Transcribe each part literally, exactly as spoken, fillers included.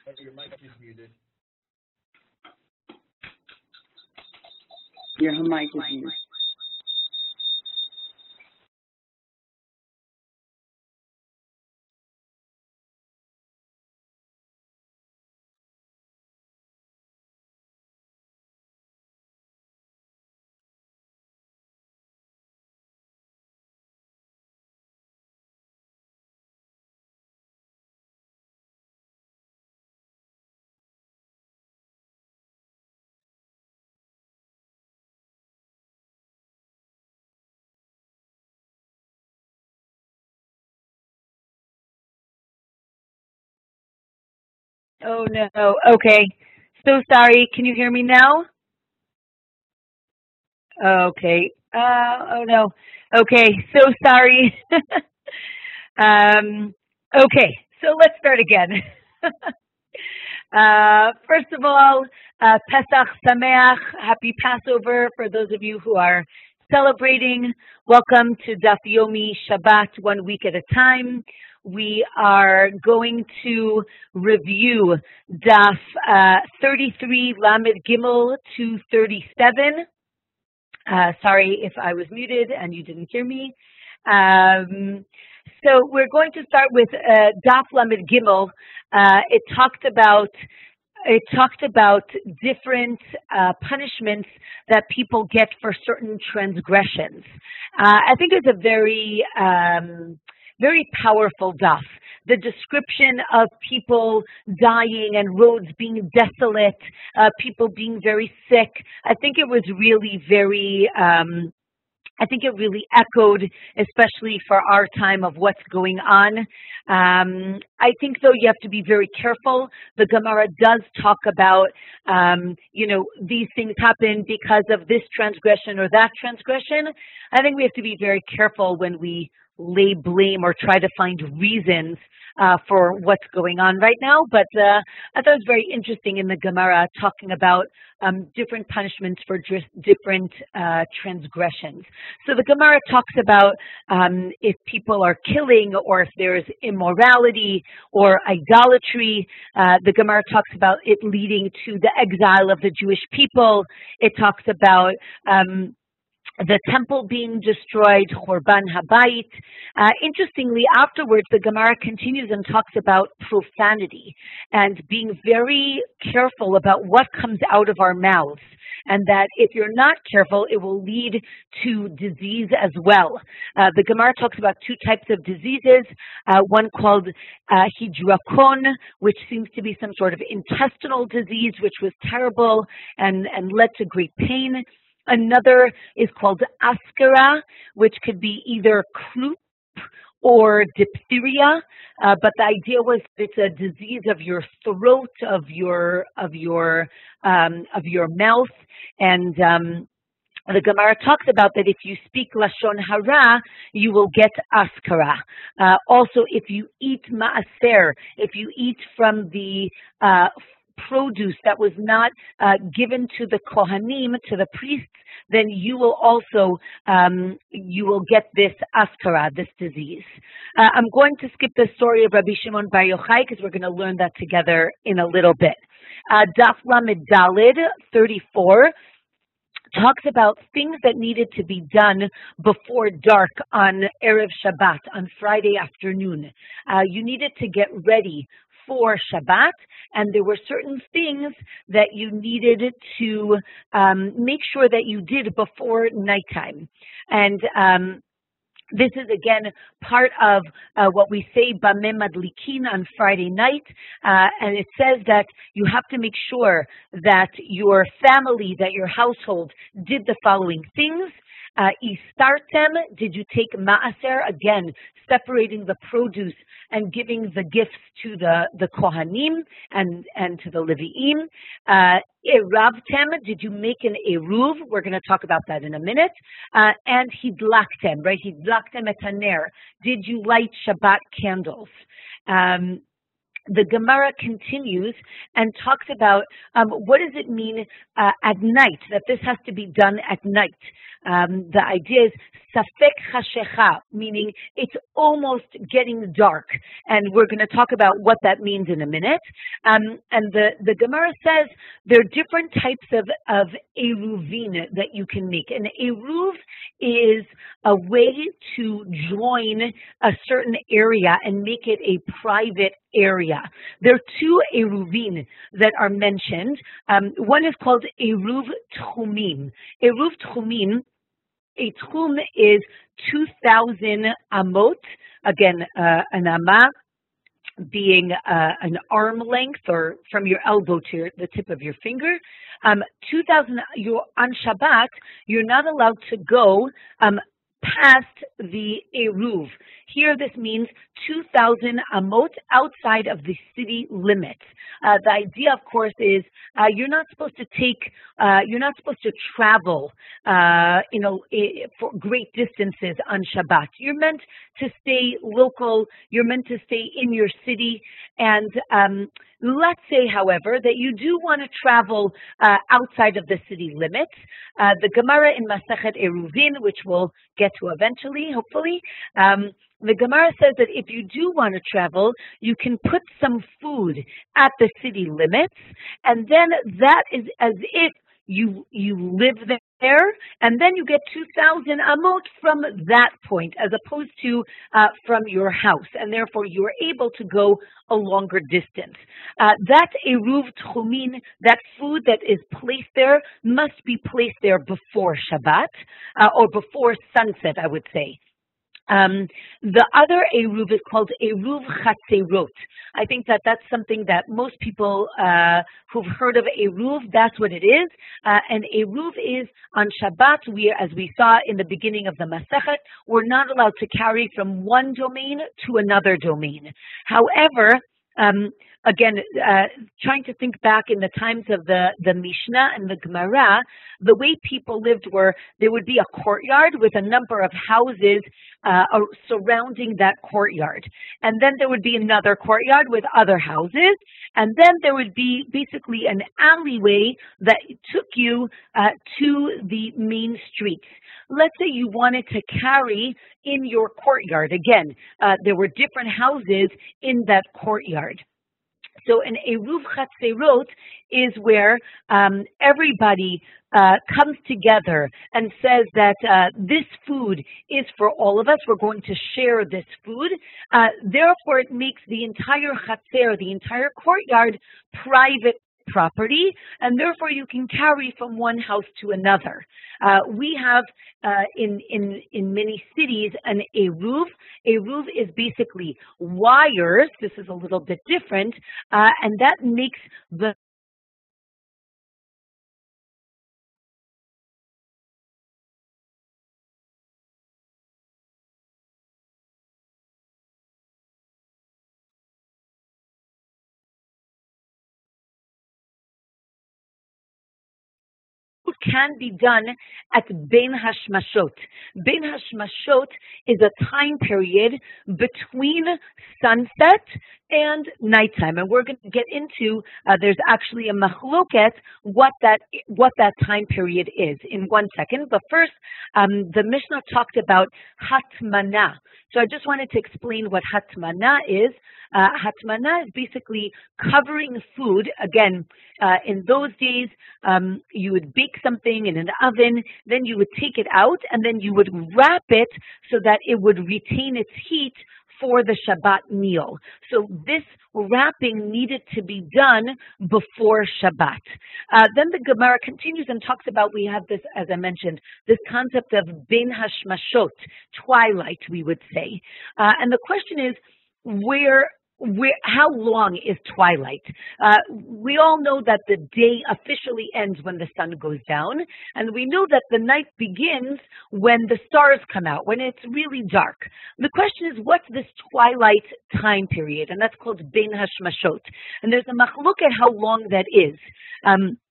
Your mic is muted. Your mic is muted. Oh no. Okay. So sorry. Can you hear me now? Okay. Uh, oh no. Okay. So sorry. um, okay. So let's start again. uh, first of all, uh, Pesach Sameach, Happy Passover for those of you who are celebrating. Welcome to Daf Yomi Shabbat, one week at a time. We are going to review Daf uh, thirty-three Lamed Gimel to thirty-seven. Uh, sorry if I was muted and you didn't hear me. Um, so we're going to start with uh, Daf Lamed Gimel. Uh, it talked about it talked about different uh, punishments that people get for certain transgressions. Uh, I think it's a very um, very powerful daf. The description of people dying and roads being desolate, uh, people being very sick. I think it was really very, um, I think it really echoed, especially for our time of what's going on. Um, I think, though, you have to be very careful. The Gemara does talk about, um, you know, these things happen because of this transgression or that transgression. I think we have to be very careful when we lay blame or try to find reasons uh, for what's going on right now. But uh, I thought it was very interesting in the Gemara talking about um, different punishments for different uh, transgressions. So the Gemara talks about um, if people are killing or if there's immorality or idolatry. Uh, the Gemara talks about it leading to the exile of the Jewish people. It talks about um, the temple being destroyed, Chorban Habayit. Uh, interestingly, afterwards, the Gemara continues and talks about profanity and being very careful about what comes out of our mouths. And that if you're not careful, it will lead to disease as well. Uh, the Gemara talks about two types of diseases, uh, one called uh, hidrakon, which seems to be some sort of intestinal disease, which was terrible and, and led to great pain. Another is called askara, which could be either croup or diphtheria, uh, but the idea was it's a disease of your throat, of your of your um, of your mouth, and um, the Gemara talks about that if you speak lashon hara, you will get askara. Uh, also, if you eat maaser, if you eat from the uh, produce that was not uh, given to the kohanim, to the priests, then you will also, um, you will get this askara, this disease. Uh, I'm going to skip the story of Rabbi Shimon Bar Yochai because we're going to learn that together in a little bit. Uh, Daf Lamed Dalid thirty-four talks about things that needed to be done before dark on Erev Shabbat, on Friday afternoon. Uh, you needed to get ready for Shabbat, and there were certain things that you needed to um, make sure that you did before nighttime. And um, this is, again, part of uh, what we say, Bameh Madlikin, on Friday night. Uh, and it says that you have to make sure that your family, that your household did the following things. Uh, Istartem, did you take Maaser? Again, separating the produce and giving the gifts to the, the Kohanim and, and to the Levi'im. Uh, Eravtem, did you make an Eruv? We're going to talk about that in a minute. Uh, and Hidlaktem, right? Hidlaktem et haner. Did you light Shabbat candles? Um, The Gemara continues and talks about um, what does it mean uh, at night, that this has to be done at night. Um, the idea is safek chashecha, meaning it's almost getting dark. And we're going to talk about what that means in a minute. Um, and the, the Gemara says there are different types of, of eruvin that you can make. An eruv is a way to join a certain area and make it a private area. There are two eruvin that are mentioned. Um, one is called eruv tchumim. Eruv tchumim, a tchum is two thousand amot, again, uh, an amah being uh, an arm length or from your elbow to your, the tip of your finger. Um, two thousand, you're, on Shabbat, you're not allowed to go um, past the eruv. Here this means two thousand amot outside of the city limits. Uh, the idea, of course, is uh, you're not supposed to take, uh, you're not supposed to travel, uh, you know, for great distances on Shabbat. You're meant to stay local. You're meant to stay in your city. And um, let's say, however, that you do want to travel uh, outside of the city limits. Uh, the Gemara in Masechet Eruvin, which we'll get to eventually, hopefully, um, the Gemara says that if you do want to travel, you can put some food at the city limits, and then that is as if you you live there, and then you get two thousand amot from that point, as opposed to uh, from your house, and therefore you are able to go a longer distance. Uh, that eruv tchumin, that food that is placed there, must be placed there before Shabbat, uh, or before sunset, I would say. Um, the other eruv is called eruv chatzerot. I think that that's something that most people uh, who've heard of eruv, that's what it is. Uh, and eruv is on Shabbat, we, as we saw in the beginning of the Masechet, we're not allowed to carry from one domain to another domain. However, um, again, uh, trying to think back in the times of the, the Mishnah and the Gemara, the way people lived were there would be a courtyard with a number of houses uh, surrounding that courtyard. And then there would be another courtyard with other houses. And then there would be basically an alleyway that took you uh, to the main streets. Let's say you wanted to carry in your courtyard. Again, uh, there were different houses in that courtyard. So an eruv chatzerot is where um, everybody uh, comes together and says that uh, this food is for all of us. We're going to share this food. Uh, therefore, it makes the entire chatzer, the entire courtyard, private property, and therefore you can carry from one house to another. Uh, we have uh, in in in many cities an eruv. Eruv is basically wires. This is a little bit different, uh, and that makes the can be done at Ben Hashmashot. Ben Hashmashot is a time period between sunset and nighttime, and we're going to get into. Uh, there's actually a machloket what that what that time period is in one second. But first, um, the Mishnah talked about hatmana. So I just wanted to explain what hatmana is. Uh, hatmana is basically covering food. Again, uh, in those days, um, you would bake something in an oven, then you would take it out, and then you would wrap it so that it would retain its heat for the Shabbat meal. So this wrapping needed to be done before Shabbat. Uh, then the Gemara continues and talks about, we have this, as I mentioned, this concept of Ben Hashmashot, twilight, we would say. Uh, and the question is, where Where, how long is twilight? Uh, we all know that the day officially ends when the sun goes down, and we know that the night begins when the stars come out, when it's really dark. The question is, what's this twilight time period? And that's called Ben Hashmashot. And there's a machlok at how long that is. Um,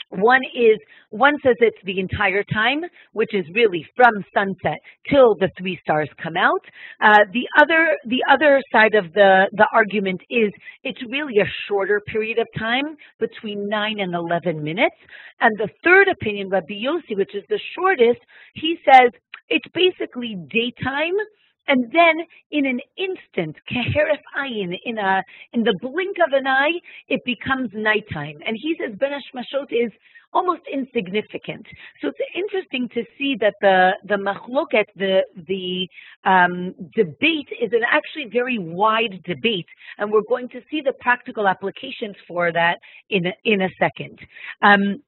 One is, one says it's the entire time, which is really from sunset till the three stars come out. Uh, the other, the other side of the, the argument is it's really a shorter period of time, between nine and eleven minutes. And the third opinion, Rabbi Yossi, which is the shortest, he says it's basically daytime, and then in an instant, keheref ayin, in a in the blink of an eye, it becomes nighttime. And he says Ben Hashmashot is almost insignificant. So it's interesting to see that the the machloket, the the um, debate, is an actually very wide debate, and we're going to see the practical applications for that in a, in a second. Um,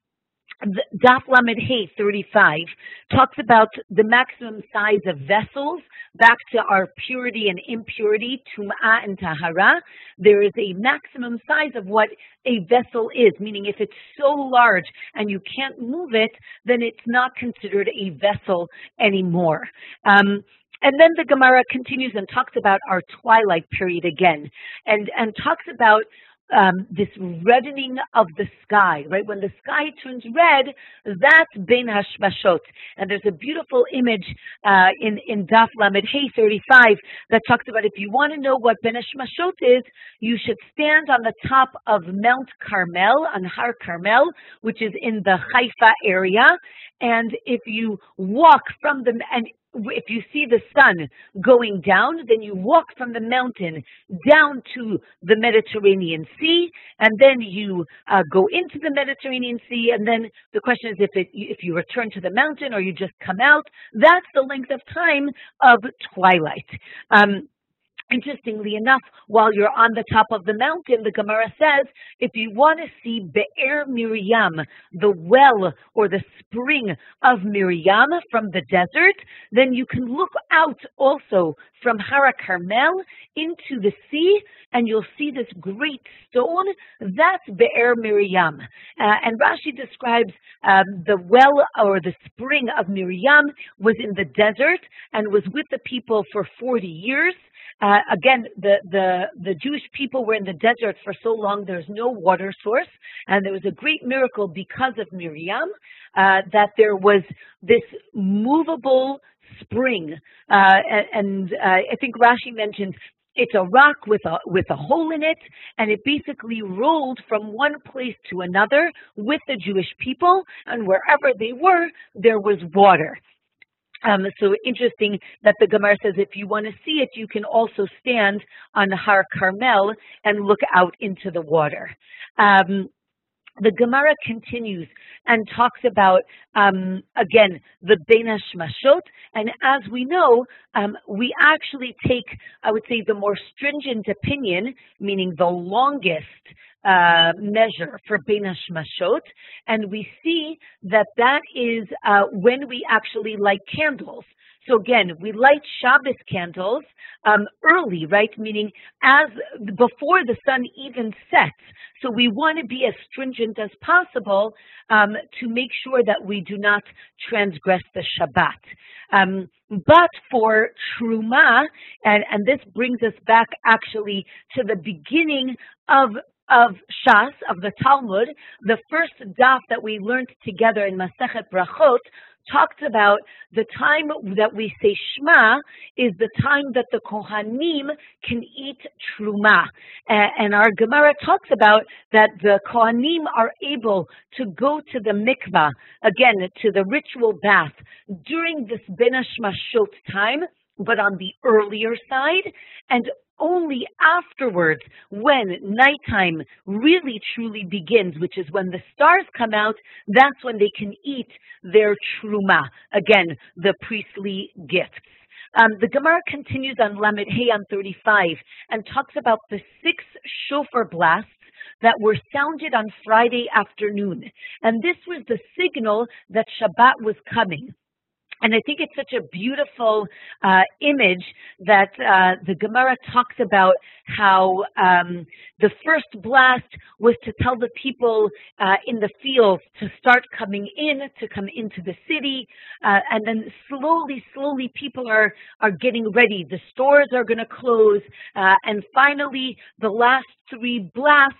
Daf Lamed Hey thirty-five talks about the maximum size of vessels, back to our purity and impurity, Tum'ah and Tahara. There is a maximum size of what a vessel is, meaning if it's so large and you can't move it, then it's not considered a vessel anymore. Um, and then the Gemara continues and talks about our twilight period again, and, and talks about Um, this reddening of the sky, right? When the sky turns red, that's Bein Hashmashot. And there's a beautiful image uh, in, in Daf Lamed Hey thirty-five that talks about if you want to know what Bein Hashmashot is, you should stand on the top of Mount Carmel, on Har Carmel, which is in the Haifa area. And if you walk from the, and if you see the sun going down, then you walk from the mountain down to the Mediterranean Sea, and then you uh, go into the Mediterranean Sea, and then the question is if it, if you return to the mountain or you just come out. That's the length of time of twilight. Um, Interestingly enough, while you're on the top of the mountain, the Gemara says, if you want to see Be'er Miriam, the well or the spring of Miriam from the desert, then you can look out also from Hara Carmel into the sea, and you'll see this great stone. That's Be'er Miriam. Uh, and Rashi describes um, the well or the spring of Miriam was in the desert and was with the people for forty years. Uh, again, the, the, the Jewish people were in the desert for so long, there's no water source. And there was a great miracle because of Miriam, uh, that there was this movable spring. Uh, and and uh, I think Rashi mentions it's a rock with a, with a hole in it, and it basically rolled from one place to another with the Jewish people, and wherever they were, there was water. Um, so interesting that the Gemara says if you want to see it, you can also stand on Har Carmel and look out into the water. Um, the Gemara continues and talks about, um, again, the Bein Hashmashot. And as we know, um, we actually take, I would say, the more stringent opinion, meaning the longest Uh, measure for Bein Hashmashot, and we see that that is uh, when we actually light candles. So again, we light Shabbos candles um, early, right? Meaning as before the sun even sets. So we want to be as stringent as possible um, to make sure that we do not transgress the Shabbat. Um, but for Truma, and, and this brings us back actually to the beginning of of Shas, of the Talmud, the first daf that we learned together in Masechet Brachot talks about the time that we say Shema is the time that the Kohanim can eat Truma. Uh, and our Gemara talks about that the Kohanim are able to go to the mikvah, again, to the ritual bath, during this Bein Hashmashot time, but on the earlier side, and only afterwards, when nighttime really truly begins, which is when the stars come out, that's when they can eat their truma, again, the priestly gifts. Um, the Gemara continues on Lamed Hey on thirty-five and talks about the six shofar blasts that were sounded on Friday afternoon. And this was the signal that Shabbat was coming. And I think it's such a beautiful uh, image that uh, the Gemara talks about how um, the first blast was to tell the people uh, in the fields to start coming in, to come into the city, uh, and then slowly, slowly people are, are getting ready. The stores are going to close, uh, and finally the last three blasts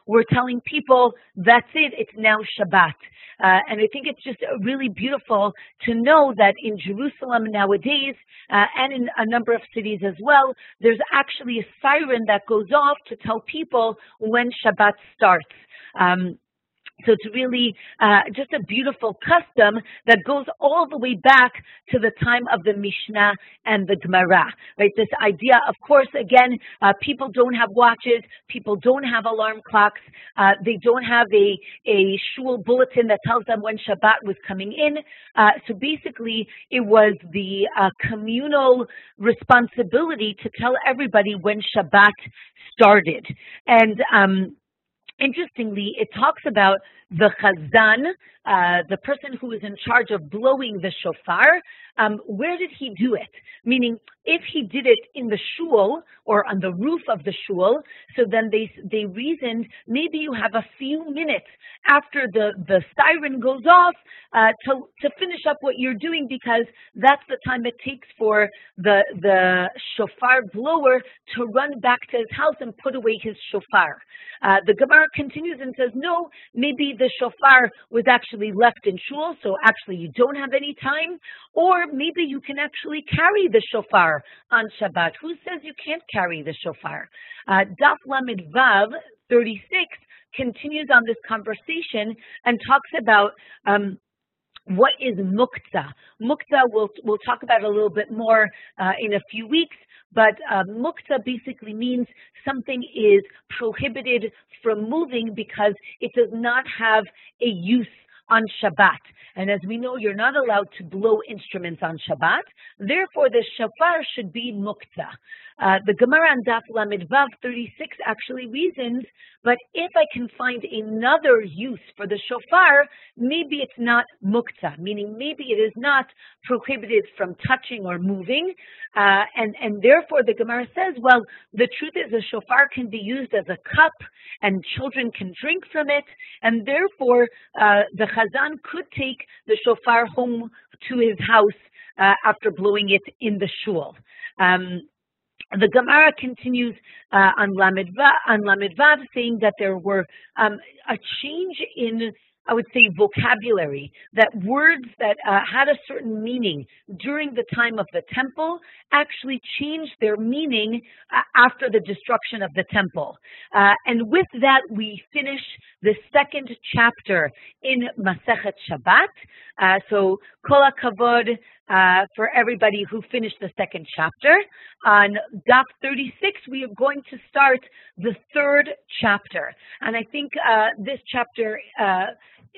we're telling people, that's it, it's now Shabbat. Uh, and I think it's just really beautiful to know that in Jerusalem nowadays, uh, and in a number of cities as well, there's actually a siren that goes off to tell people when Shabbat starts. Um, So it's really uh, just a beautiful custom that goes all the way back to the time of the Mishnah and the Gemara, right? This idea, of course, again, uh, people don't have watches, people don't have alarm clocks, uh, they don't have a, a shul bulletin that tells them when Shabbat was coming in. Uh, so basically, it was the uh, communal responsibility to tell everybody when Shabbat started. And um, interestingly, it talks about the chazan, uh, the person who is in charge of blowing the shofar. Um, where did he do it? Meaning, if he did it in the shul or on the roof of the shul, so then they they reasoned maybe you have a few minutes after the, the siren goes off uh, to to finish up what you're doing, because that's the time it takes for the the shofar blower to run back to his house and put away his shofar. Uh, the Gemara continues and says, no, maybe the shofar was actually left in shul, so actually you don't have any time, or maybe you can actually carry the shofar on Shabbat. Who says you can't carry the shofar? Uh, Daf Lamed Vav thirty-six continues on this conversation and talks about um, what is muktzah. Muktzah, we'll, we'll talk about a little bit more uh, in a few weeks, but uh, muktzah basically means something is prohibited from moving because it does not have a use on Shabbat. And as we know, you're not allowed to blow instruments on Shabbat. Therefore, the shofar should be muktzah. Uh, the Gemara on Daf Lamed Vav thirty-six actually reasons, but if I can find another use for the shofar, maybe it's not muktzah, meaning maybe it is not prohibited from touching or moving. Uh, and, and therefore, the Gemara says, well, the truth is a shofar can be used as a cup and children can drink from it. And therefore, uh, the chazan could take the shofar home to his house uh, after blowing it in the shul. Um, The Gemara continues uh, on Lamed Vav, on Lamed Vav, saying that there were um, a change in, I would say, vocabulary, that words that uh, had a certain meaning during the time of the temple actually changed their meaning uh, after the destruction of the temple. Uh, and with that, we finish the second chapter in Masechet Shabbat. Uh, so, Kol HaKavod uh, for everybody who finished the second chapter. On Daf thirty-six, we are going to start the third chapter. And I think uh, this chapter, uh,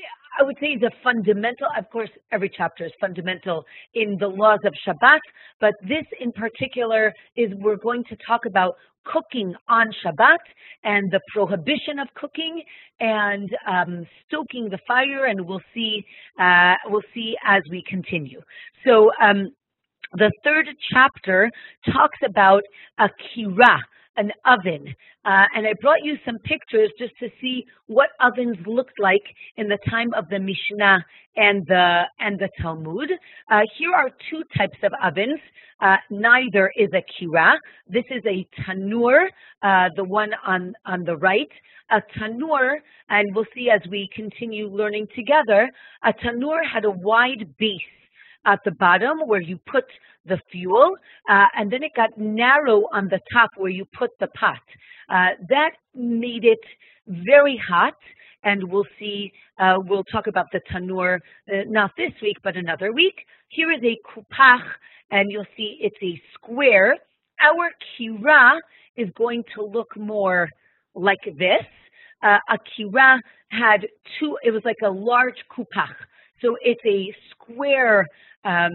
I would say, is a fundamental, of course, every chapter is fundamental in the laws of Shabbat, but this in particular is we're going to talk about cooking on Shabbat and the prohibition of cooking and um, stoking the fire, and we'll see, uh, we'll see as we continue. So um, the third chapter talks about a kirah, an oven. Uh, and I brought you some pictures just to see what ovens looked like in the time of the Mishnah and the and the Talmud. Uh, here are two types of ovens. Uh, neither is a kirah. This is a tanur, uh, the one on, on the right. A tanur, and we'll see as we continue learning together, a tanur had a wide base at the bottom where you put the fuel, uh, and then it got narrow on the top where you put the pot. Uh, that made it very hot, and we'll see, uh, we'll talk about the tanur, uh, not this week, but another week. Here is a kupach, and you'll see it's a square. Our kirah is going to look more like this. Uh, a kirah had two, it was like a large kupach. So it's a square um,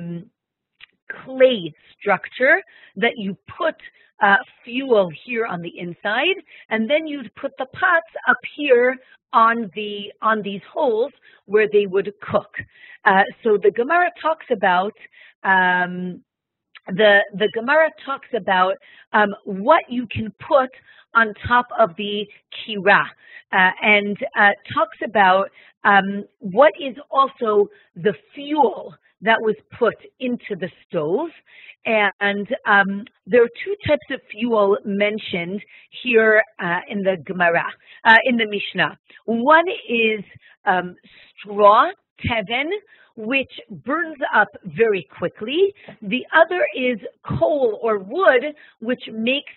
clay structure that you put uh, fuel here on the inside, and then you'd put the pots up here on the on these holes where they would cook. Uh, so the Gemara talks about um, the the Gemara talks about um, what you can put on top of the kirah, uh, and uh, talks about um, what is also the fuel that was put into the stove. And um, there are two types of fuel mentioned here uh, in the Gemara, uh, in the Mishnah. One is um, straw, teven, which burns up very quickly. The other is coal or wood, which makes,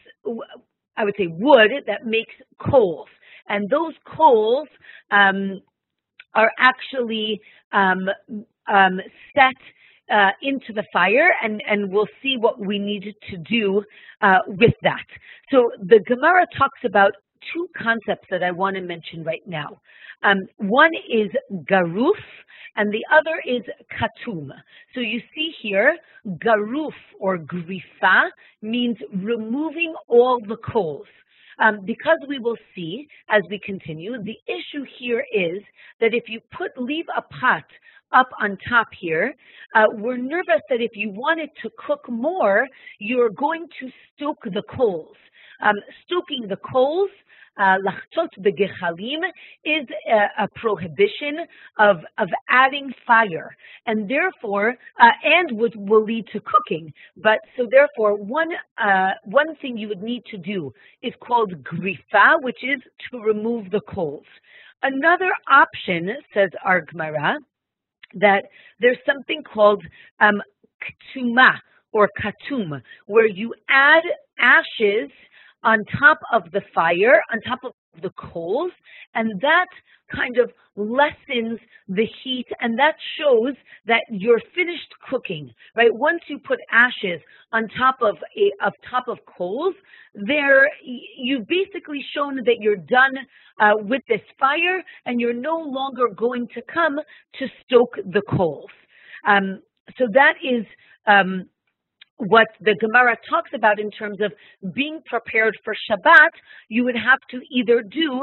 I would say wood that makes coals. And those coals um, are actually um, um, set uh, into the fire, and, and we'll see what we need to do uh, with that. So the Gemara talks about two concepts that I want to mention right now. Um, one is garuf, and the other is katum. So you see here, garuf or grifa means removing all the coals. Um, because we will see as we continue, the issue here is that if you put leave a pot up on top here, uh, we're nervous that if you wanted to cook more, you're going to stoke the coals. Um, stoking the coals, lachtot begechalim, is a, a prohibition of, of adding fire, and therefore, uh, and would will lead to cooking. But so therefore, one uh, one thing you would need to do is called grifa, which is to remove the coals. Another option, says our Gemara, that there's something called um, ktuma or katum, where you add ashes on top of the fire, on top of the coals, and that kind of lessens the heat, and that shows that you're finished cooking, right? Once you put ashes on top of a of top of coals, there you've basically shown that you're done uh, with this fire, and you're no longer going to come to stoke the coals. Um, so that is um, what the Gemara talks about in terms of being prepared for Shabbat. You would have to either do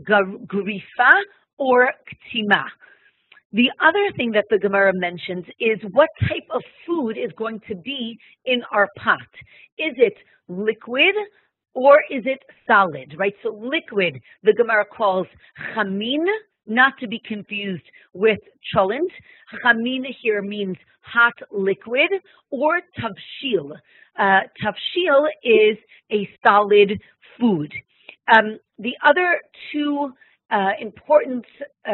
grifa or ktima. The other thing that the Gemara mentions is what type of food is going to be in our pot. Is it liquid or is it solid, right? So liquid, the Gemara calls chamin, not to be confused with cholent. Chamin here means hot liquid, or tavshil. Uh, tavshil is a solid food. Um, the other two uh, important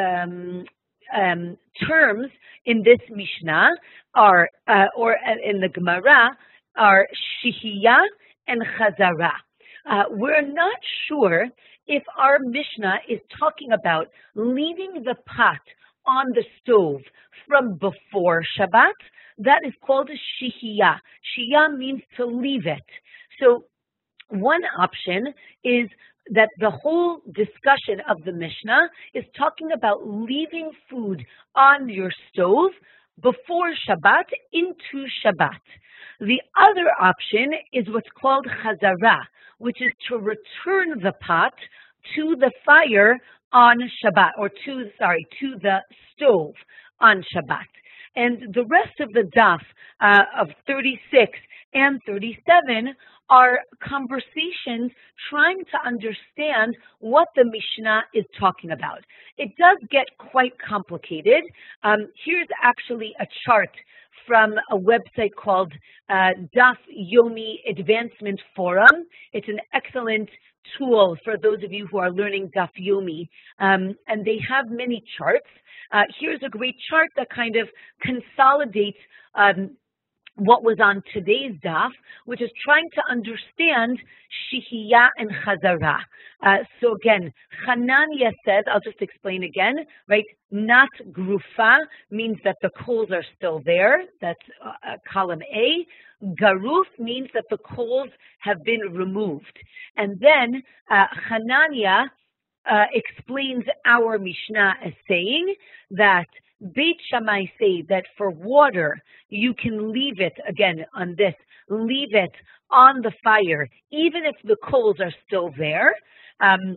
um, um, terms in this Mishnah are, uh, or in the Gemara, are shihiyah and chazara. Uh, we're not sure if our Mishnah is talking about leaving the pot on the stove from before Shabbat. That is called a shihiyah. Shihiyah means to leave it. So one option is that the whole discussion of the Mishnah is talking about leaving food on your stove before Shabbat into Shabbat. The other option is what's called chazara, which is to return the pot to the fire on Shabbat, or to, sorry, to the stove on Shabbat. And the rest of the daf uh, of thirty-six and thirty-seven are conversations trying to understand what the Mishnah is talking about. It does get quite complicated. Um, here's actually a chart from a website called uh, Daf Yomi Advancement Forum. It's an excellent tool for those of you who are learning Daf Yomi, um, and they have many charts. Uh, here's a great chart that kind of consolidates um, what was on today's daf, which is trying to understand shihiyah and chazara. Uh, so again, Hanania says, I'll just explain again, right? Not grufa means that the coals are still there. That's uh, column A. Garuf means that the coals have been removed. And then uh, Hanania uh, explains our Mishnah as saying that Beit Shammai say that for water, you can leave it, again, on this, leave it on the fire, even if the coals are still there. Um,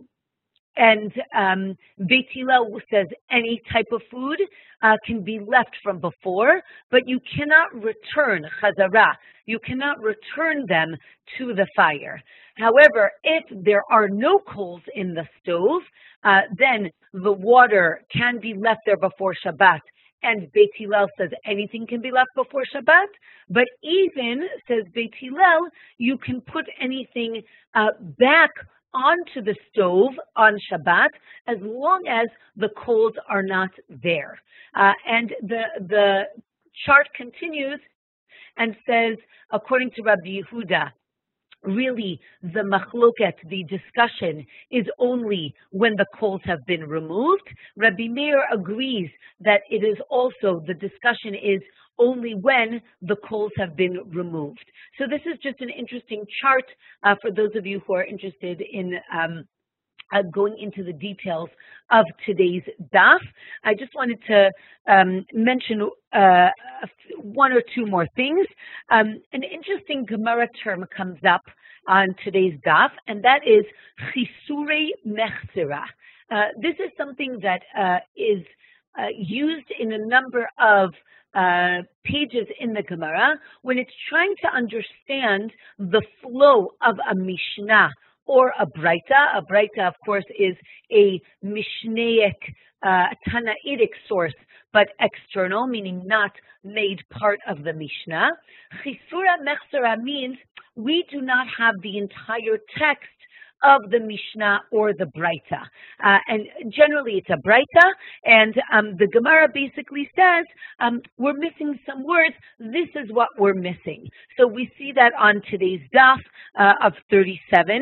and um, Beit Hillel says any type of food uh, can be left from before, but you cannot return, chazara, you cannot return them to the fire. However, if there are no coals in the stove, uh, then the water can be left there before Shabbat and Beit Hillel says anything can be left before Shabbat, but even, says Beit Hillel, you can put anything uh, back onto the stove on Shabbat as long as the coals are not there. Uh, and the, the chart continues and says, according to Rabbi Yehuda, really the machloket, the discussion, is only when the coals have been removed. Rabbi Meir agrees that it is also, the discussion is only when the coals have been removed. So this is just an interesting chart uh, for those of you who are interested in um, Uh, going into the details of today's daf. I just wanted to um, mention uh, one or two more things. Um, an interesting Gemara term comes up on today's daf, and that is chisurei mechzera. Uh, this is something that uh, is uh, used in a number of uh, pages in the Gemara when it's trying to understand the flow of a Mishnah or a Braita. A Braita, of course, is a Mishnaic, uh, Tanaitic source, but external, meaning not made part of the Mishnah. Chisura Mechzera means we do not have the entire text of the Mishnah or the Braita. Uh, and generally it's a Braita, and um, the Gemara basically says, um, we're missing some words, this is what we're missing. So we see that on today's daf uh, of thirty-seven.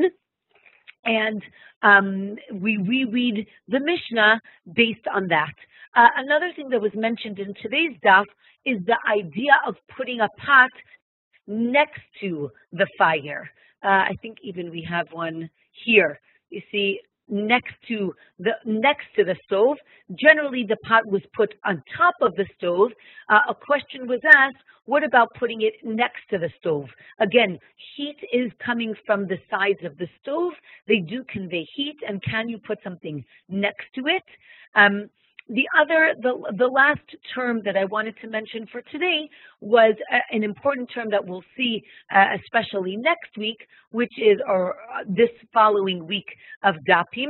And um, we reread the Mishnah based on that. Uh, another thing that was mentioned in today's daf is the idea of putting a pot next to the fire. Uh, I think even we have one here. You see, next to the next to the stove. Generally, the pot was put on top of the stove. Uh, a question was asked, what about putting it next to the stove? Again, heat is coming from the sides of the stove. They do convey heat, and can you put something next to it? Um, The other, the, the last term that I wanted to mention for today was a, an important term that we'll see, uh, especially next week, which is, or uh, this following week of Dapim,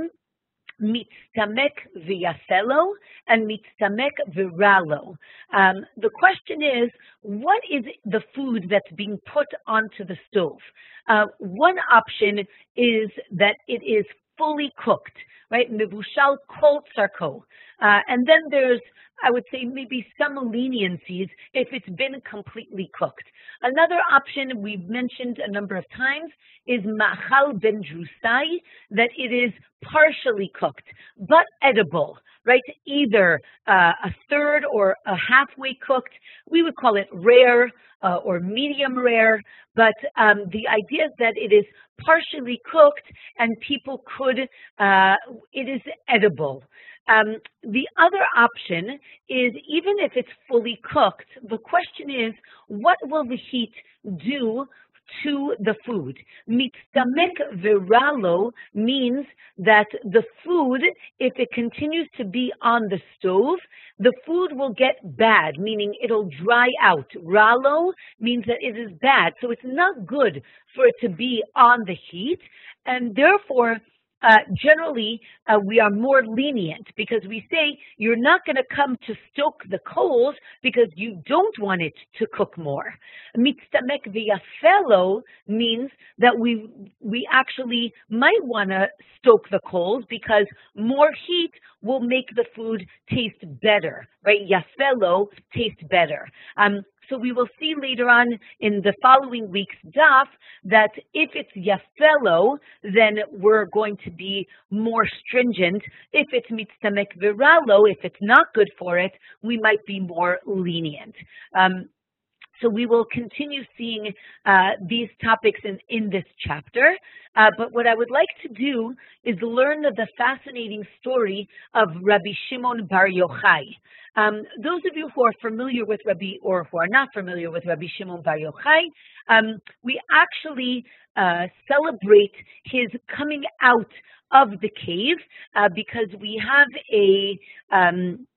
mitztamek v'yaselo and mitztamek v'ralo. Um, the question is, what is the food that's being put onto the stove? Uh, one option is that it is fully cooked, right? Mevushal kol tzarko. Uh, and then there's, I would say, maybe some leniencies if it's been completely cooked. Another option we've mentioned a number of times is ma'achal ben drusai, that it is partially cooked, but edible, right? Either uh, a third or a halfway cooked. We would call it rare uh, or medium rare, but um, the idea is that it is partially cooked and people could, uh, it is edible. Um, the other option is, even if it's fully cooked, the question is, what will the heat do to the food? Mitztamek v'ralo means that the food, if it continues to be on the stove, the food will get bad, meaning it'll dry out. Ralo means that it is bad, so it's not good for it to be on the heat, and therefore, Uh, generally, uh, we are more lenient because we say you're not going to come to stoke the coals because you don't want it to cook more. Mitztamek v'yaselo means that we we actually might want to stoke the coals because more heat will make the food taste better, right? Yaselo tastes better. Um, So we will see later on in the following week's daf that if it's yafelo, then we're going to be more stringent. If it's mitztamek viralo, if it's not good for it, we might be more lenient. Um, So we will continue seeing uh, these topics in, in this chapter. Uh, but what I would like to do is learn the fascinating story of Rabbi Shimon Bar Yochai. Um, those of you who are familiar with Rabbi, or who are not familiar with Rabbi Shimon Bar Yochai, um, we actually uh, celebrate his coming out of the cave uh, because we have a um,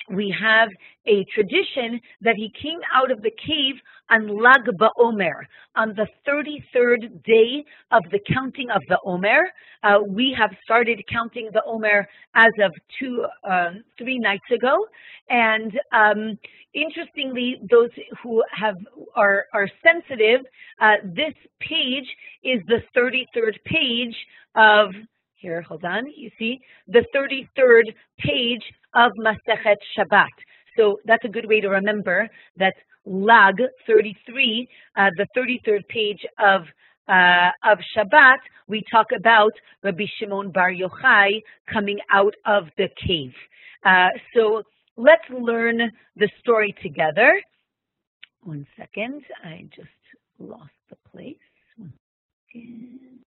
we have a tradition that he came out of the cave on Lag BaOmer, on the thirty-third day of the counting of the Omer. Uh, we have started counting the Omer as of two, uh, three nights ago, and um, interestingly, those who have are are sensitive, uh, this page is the thirty-third page of. Here, hold on. You see the thirty-third page of Masechet Shabbat. So that's a good way to remember that Lag thirty-three, uh, the thirty-third page of uh, of Shabbat. We talk about Rabbi Shimon Bar Yochai coming out of the cave. Uh, so let's learn the story together. One second. I just lost the place. One second.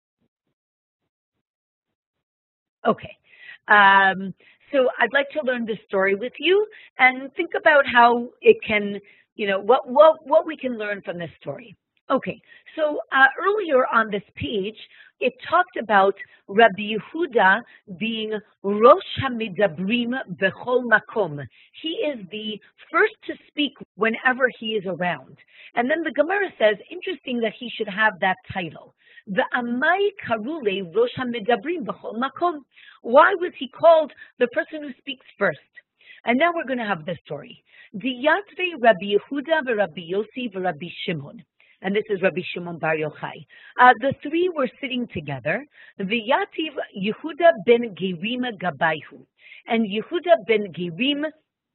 Okay, um, so I'd like to learn this story with you and think about how it can, you know, what what what we can learn from this story. Okay, so uh, earlier on this page, it talked about Rabbi Yehuda being Rosh HaMidabrim Bechol Makom. He is the first to speak whenever he is around. And then the Gemara says, interesting that he should have that title. The Amai Karule Rosh HaMidabrim Bechol Makom. Why was he called the person who speaks first? And now we're going to have the story. Diyatre Rabbi Yehuda v'Rabbi Yossi v'Rabbi Shimon. And this is Rabbi Shimon Bar Yochai. Uh, the three were sitting together. V'yativ Yehuda ben Gerim Gabayhu. And Yehuda ben Gerim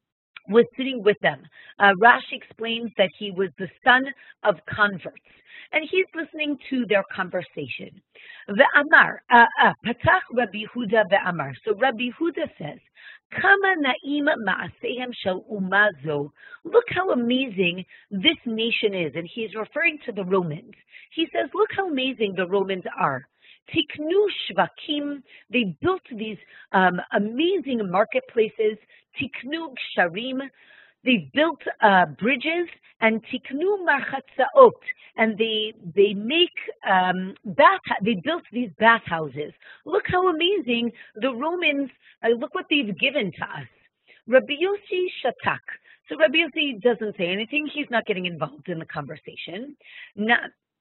was sitting with them. Uh, Rashi explains that he was the son of converts. And he's listening to their conversation. Ve'amar, uh, uh, Patach Rabbi Yehuda ve'amar. So Rabbi Yehuda says, Kama na'im ma'asehem shel umazo. Look how amazing this nation is. And he's referring to the Romans. He says, look how amazing the Romans are. Tiknu shvakim. They built these um, amazing marketplaces. Tiknu gsharim. They built uh, bridges, and tiknu marchatzaot, and they they make um, bath. They built these bathhouses. Look how amazing the Romans. Uh, look what they've given to us. Rabbi Yossi shatak. So Rabbi Yossi doesn't say anything. He's not getting involved in the conversation. Na,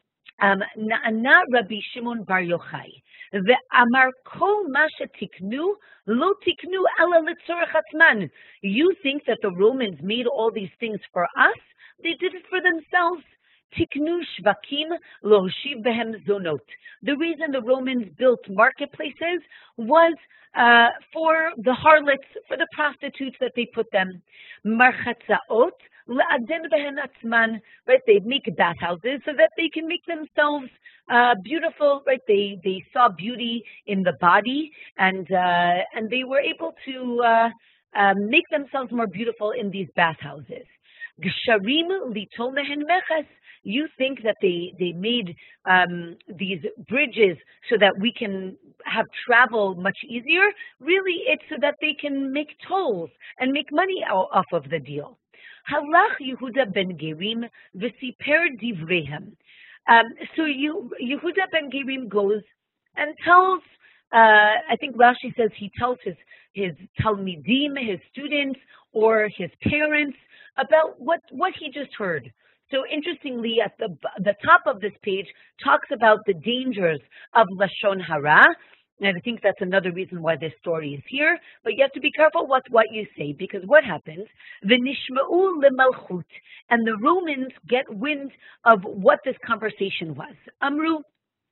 um, Na'ana Rabbi Shimon Bar Yochai. Ve'amar kol ma shetiknu lo tiknu ela litzorech atzman. You think that the Romans made all these things for us? They did it for themselves. Tiknu shvakim lo hoshiv behem zonot. The reason the Romans built marketplaces was uh, for the harlots, for the prostitutes that they put them. Marchatzaot le'aden behen atzman. Right? They make bathhouses so that they can make themselves uh, beautiful. Right? They they saw beauty in the body, and uh, and they were able to uh, uh, make themselves more beautiful in these bathhouses. Gsharim litol mehen meches. You think that they, they made um, these bridges so that we can have travel much easier? Really, it's so that they can make tolls and make money off of the deal. Halach Yehuda ben Gerim v'siper divrehem. Um, so you, Yehuda ben Gerim goes and tells, uh, I think Rashi says he tells his, his talmidim, his students, or his parents about what, what he just heard. So interestingly, at the the top of this page talks about the dangers of Lashon Hara, and I think that's another reason why this story is here. But you have to be careful what, what you say, because what happens? V'nishma'u lemalchut, and the Romans get wind of what this conversation was. Amru,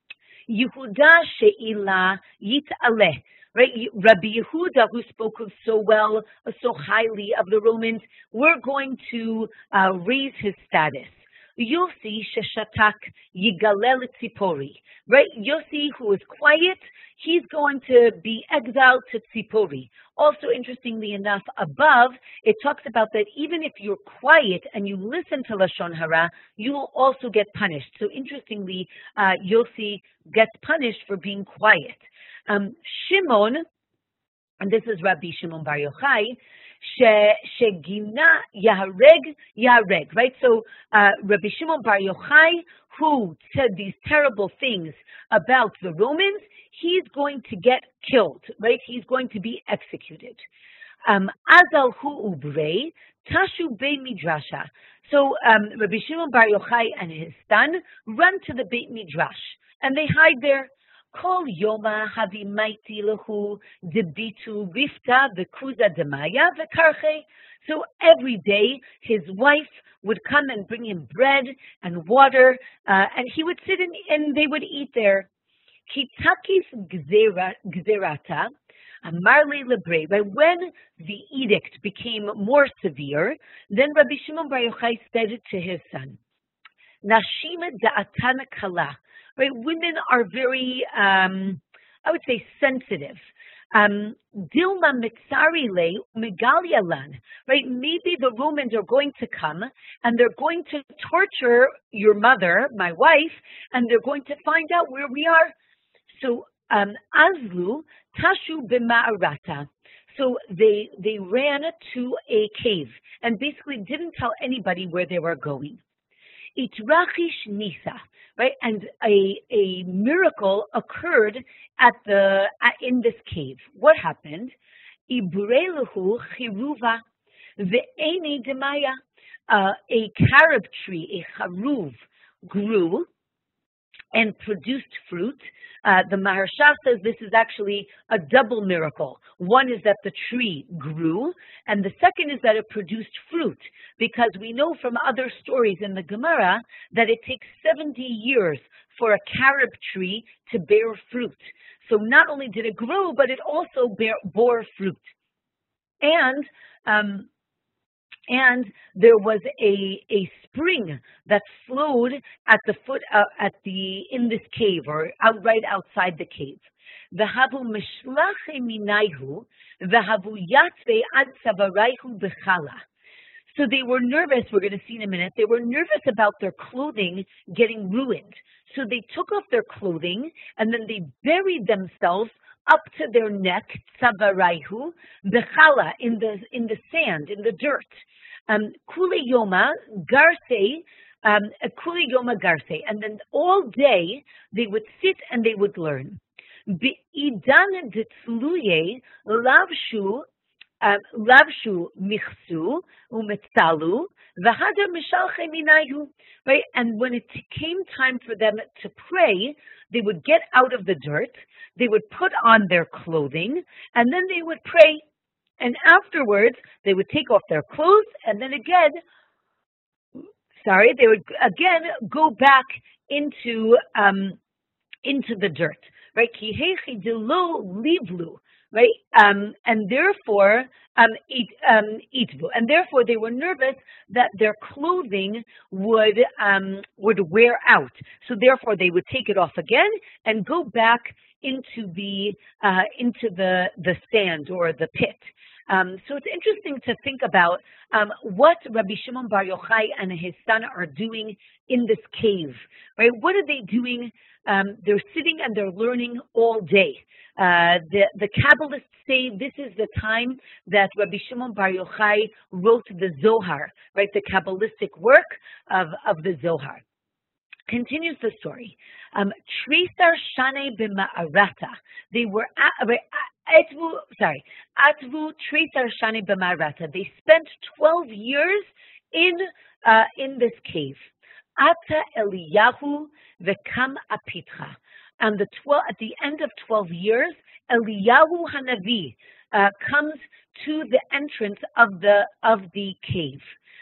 Yehuda she'ila yit'aleh. Right, Rabbi Yehuda, who spoke so well, so highly of the Romans, we're going to uh, raise his status. Yossi sheshatak yigalel tzipori. Right, Yossi, who is quiet, he's going to be exiled to Tzipori. Also, interestingly enough, above, it talks about that even if you're quiet and you listen to Lashon Hara, you will also get punished. So interestingly, uh, Yossi gets punished for being quiet. Um, Shimon, and this is Rabbi Shimon Bar Yochai, Shegina Yahareg Yahareg, right? So uh, Rabbi Shimon Bar Yochai, who said these terrible things about the Romans, he's going to get killed, right? He's going to be executed. Um, Azal hu ubrei, tashu be midrasha. So um, Rabbi Shimon Bar Yochai and his son run to the Beit Midrash, and they hide there. Kol yoma havimaiti lahu debitu rifta v'kuza demaya v'karche. So every day his wife would come and bring him bread and water, uh, and he would sit in, and they would eat there. Kitakis gzerata, amarle lebre. But when the edict became more severe, then Rabbi Shimon Bar Yochai said to his son, Nashima da'atan kala. Right, women are very, um, I would say, sensitive. Um, Dilma mitzari le megalialan. Right, maybe the Romans are going to come and they're going to torture your mother, my wife, and they're going to find out where we are. So, um, azlu tashu b'ma'arata. So they they ran to a cave and basically didn't tell anybody where they were going. Itrachish nisa, right? And a a miracle occurred at the at, in this cave. What happened? Ibreluhu chiruva ve'eni demaya. Uh, a carob tree, a charuv, grew and produced fruit. Uh, the Maharsha says this is actually a double miracle. One is that the tree grew, and the second is that it produced fruit, because we know from other stories in the Gemara that it takes seventy years for a carob tree to bear fruit. So not only did it grow, but it also bear, bore fruit. And um, And there was a, a spring that flowed at the foot uh, at the in this cave, or out right outside the cave. V'havu mishlache minayhu v'havu yatzve ad savarayhu b'chala. So they were nervous. We're going to see in a minute. They were nervous about their clothing getting ruined. So they took off their clothing and then they buried themselves up to their neck, savarayhu b'chala, in the in the sand, in the dirt. Um, Kule Yoma Garse, um, Kule Yoma Garse, and then all day they would sit and they would learn. Idan detzluye lavshu lavshu michsu umetzalu v'hadar mishalche minayhu. Right, and when it came time for them to pray, they would get out of the dirt, they would put on their clothing, and then they would pray. And afterwards, they would take off their clothes, and then again, sorry, they would again go back into um, into the dirt, right? Kihechi delo livlu, right? Um, and therefore, um, eat, um, itvu, and therefore they were nervous that their clothing would um, would wear out. So therefore, they would take it off again and go back into the uh, into the the sand or the pit. Um, so it's interesting to think about um, what Rabbi Shimon Bar Yochai and his son are doing in this cave, right? What are they doing? Um, they're sitting and they're learning all day. Uh, the, the Kabbalists say this is the time that Rabbi Shimon Bar Yochai wrote the Zohar, right? The Kabbalistic work of, of the Zohar. Continues the story. Um, Trisar Shane b'Ma'arata. They were at, Atvu, sorry, Atvu Trisar Shane b'Ma'arata. They spent twelve years in uh, in this cave. Ata Eliyahu v'kam apitcha. And the twelve at the end of twelve years, Eliyahu Hanavi uh, comes to the entrance of the of the cave.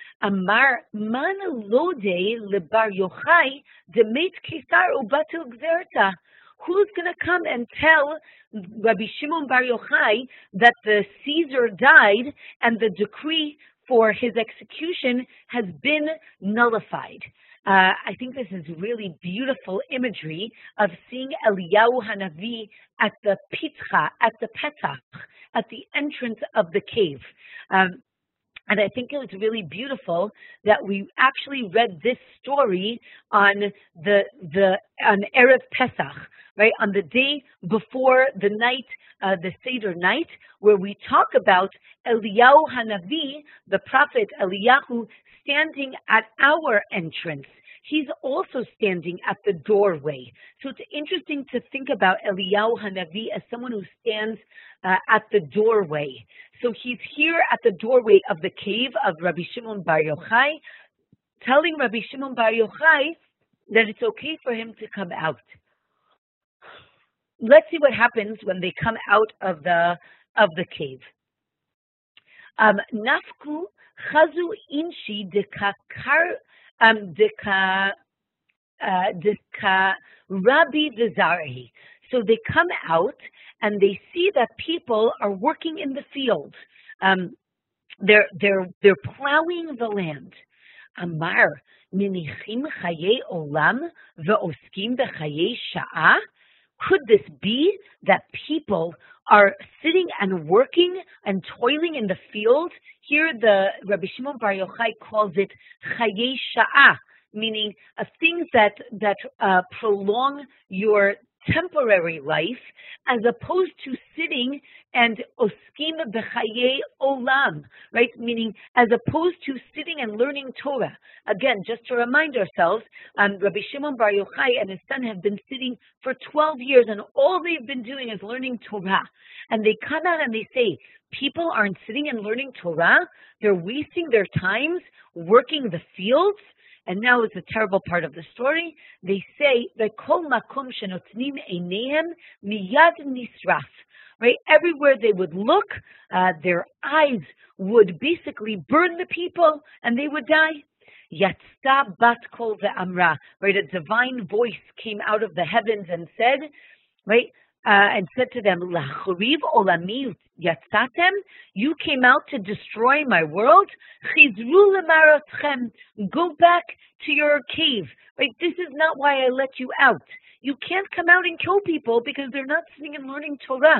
Amar man lode lebar Yochai demet Kesar ubatil gzerta. Who's going to come and tell Rabbi Shimon Bar Yochai that the Caesar died and the decree for his execution has been nullified? Uh, I think this is really beautiful imagery of seeing Eliyahu Hanavi at the Pitcha, at the Petach, at the entrance of the cave. Um, And I think it was really beautiful that we actually read this story on the the on Erev Pesach, right? On the day before the night, uh, the Seder night, where we talk about Eliyahu Hanavi, the prophet Eliyahu, standing at our entrance. he's also standing at the doorway. So it's interesting to think about Eliyahu Hanavi as someone who stands uh, at the doorway. So he's here at the doorway of the cave of Rabbi Shimon Bar Yochai, telling Rabbi Shimon Bar Yochai that it's okay for him to come out. Let's see what happens when they come out of the of the cave. Um, Nafku chazu inshi dekakar um deka uh, deka Rabbi Dezarahi. So they come out and they see that people are working in the field. Um, they're they're they're plowing the land. Amar minichim chaye olam ve'oskim bechaye sha'a. Could this be that people are sitting and working and toiling in the field? Here, the Rabbi Shimon Bar Yochai calls it chaye sha'a, meaning uh, things that that uh, prolong your temporary life, as opposed to sitting and oskim bechaye olam, right? Meaning, as opposed to sitting and learning Torah. Again, just to remind ourselves, um, Rabbi Shimon Bar Yochai and his son have been sitting for twelve years, and all they've been doing is learning Torah. And they come out and they say, people aren't sitting and learning Torah, they're wasting their times working the fields. And now is the terrible part of the story. They say that kol makom shenotnim einehem miyad nisraf. Right, everywhere they would look, uh, their eyes would basically burn the people, and they would die. Yatzta bat kol ve'amra. Right, a divine voice came out of the heavens and said, right, uh, and said to them, Lachriv olami yatzatem. You came out to destroy my world. Chizru lemarotchem. Go back to your cave. Right, this is not why I let you out. You can't come out and kill people because they're not sitting and learning Torah.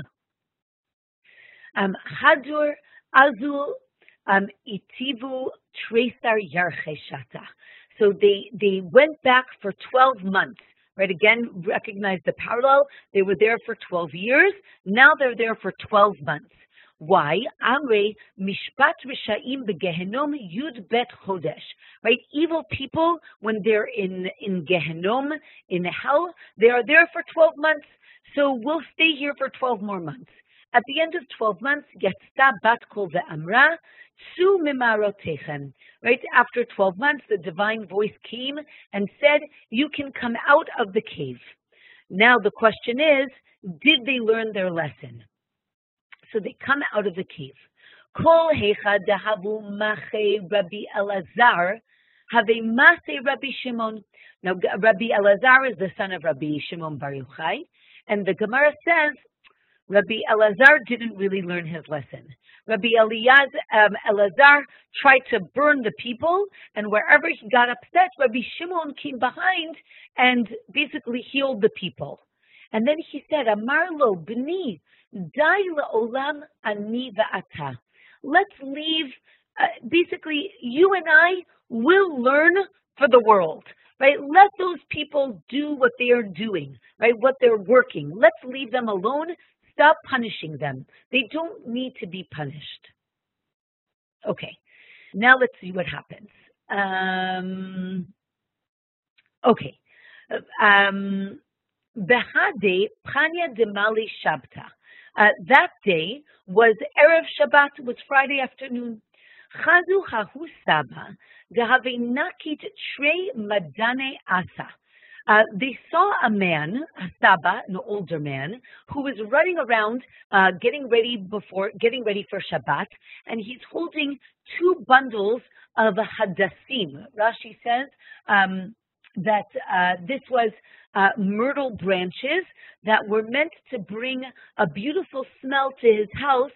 Um, Hadur Azul um, Itivu Tresar Yarcheshata. So they they went back for twelve months. Right, again, recognize the parallel. They were there for twelve years. Now they're there for twelve months. Why? Amre Mishpat Rishaim Begehenom Yud Bet Chodesh. Right, evil people, when they're in in Gehenom, in hell, they are there for twelve months. So we'll stay here for twelve more months. At the end of twelve months, Yatzta bat kol ve'amra, tzu mimarotechem. Right, after twelve months, the divine voice came and said, you can come out of the cave. Now the question is, did they learn their lesson? So they come out of the cave. Kol hecha dahavu mache Rabbi Elazar, have mache Rabbi Shimon. Now Rabbi Elazar is the son of Rabbi Shimon Bar Yochai, and the Gemara says, Rabbi Elazar didn't really learn his lesson. Rabbi Eliaz, um, Elazar tried to burn the people, and wherever he got upset, Rabbi Shimon came behind and basically healed the people. And then he said, Amar lo b'ni, dai la'olam ani va'ata. Let's leave, uh, basically, you and I will learn for the world. Right? Let those people do what they are doing, right? What they're working. Let's leave them alone. Stop punishing them. They don't need to be punished. Okay, now let's see what happens. Um, okay. Um, Behade Pranya Demali Shabta. Uh, that day was Erev Shabbat, was Friday afternoon. Chazu Hahu Saba, Gahave Nakit Trey Madane Asa. Uh, they saw a man, a Saba, an older man, who was running around, uh, getting ready before, getting ready for Shabbat, and he's holding two bundles of hadassim. Rashi says um, that uh, this was uh, myrtle branches that were meant to bring a beautiful smell to his house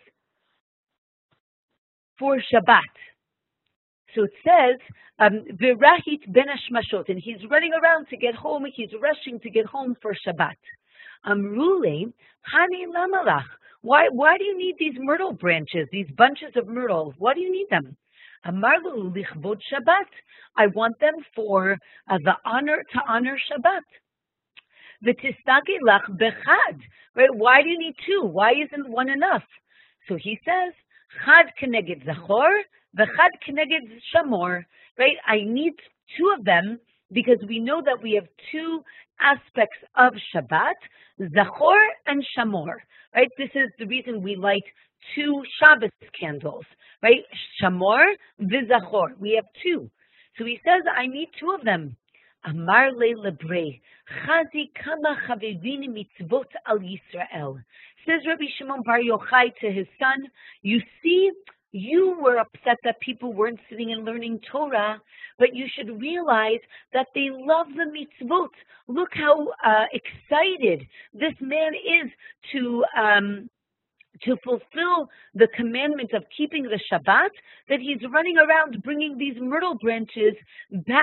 for Shabbat. So it says, Virahit ben Ashmashot, and he's running around to get home, he's rushing to get home for Shabbat. Amrule, Hani Lamalach, why why do you need these myrtle branches, these bunches of myrtle? Why do you need them? Amarlu lichvod Shabbat, I want them for uh, the honor, to honor Shabbat. V'tistage lach bechad, right? Why do you need two? Why isn't one enough? So he says, Chad keneged zachor, v'chad keneged shamor, right? I need two of them because we know that we have two aspects of Shabbat, Zachor and Shamor, right? This is the reason we light two Shabbos candles, right? Shamor, V'Zachor. We have two. So he says, I need two of them. Amar le lebre, chazi kama chavevin mitzvot al Yisrael. Says Rabbi Shimon Bar Yochai to his son, you see, you were upset that people weren't sitting and learning Torah, but you should realize that they love the mitzvot. Look how uh, excited this man is to um, to fulfill the commandment of keeping the Shabbat, that he's running around bringing these myrtle branches back